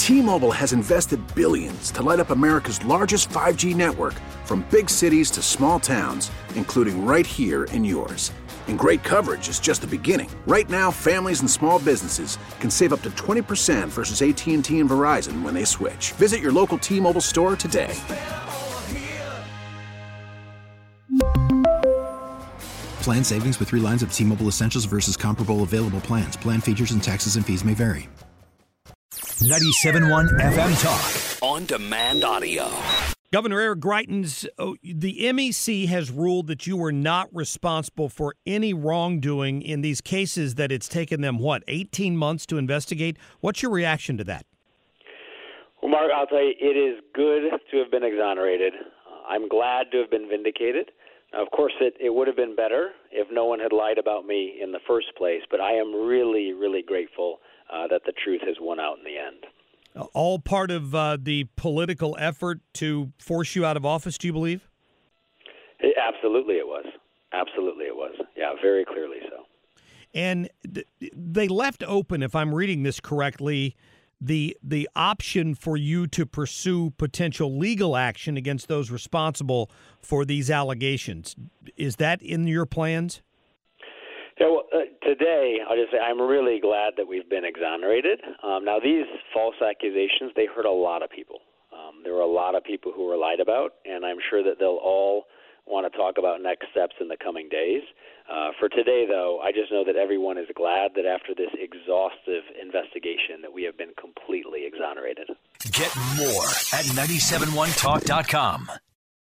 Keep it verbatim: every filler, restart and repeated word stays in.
T-Mobile has invested billions to light up America's largest five G network, from big cities to small towns, including right here in yours. And great coverage is just the beginning. Right now, families and small businesses can save up to twenty percent versus A T and T and Verizon when they switch. Visit your local T-Mobile store today. Plan savings with three lines of T-Mobile Essentials versus comparable available plans. Plan features and taxes and fees may vary. ninety-seven point one F M Talk. On demand audio. Governor Eric Greitens, oh, the M E C has ruled that you were not responsible for any wrongdoing in these cases that it's taken them, what, eighteen months to investigate? What's your reaction to that? Well, Mark, I'll tell you, it is good to have been exonerated. Uh, I'm glad to have been vindicated. Now, of course, it, it would have been better if no one had lied about me in the first place, but I am really, really grateful uh, that the truth has won out in the end. All part of uh, the political effort to force you out of office, do you believe? It, absolutely it was. Absolutely it was. Yeah, very clearly so. And th- they left open, if I'm reading this correctly, the the option for you to pursue potential legal action against those responsible for these allegations. Is that in your plans? Yeah, well, uh, today, I'll just say I'm really glad that we've been exonerated. Um, now, these false accusations, they hurt a lot of people. Um, there were a lot of people who were lied about, and I'm sure that they'll all want to talk about next steps in the coming days. Uh, for today, though, I just know that everyone is glad that after this exhaustive investigation that we have been completely exonerated. Get more at nine seven one talk dot com.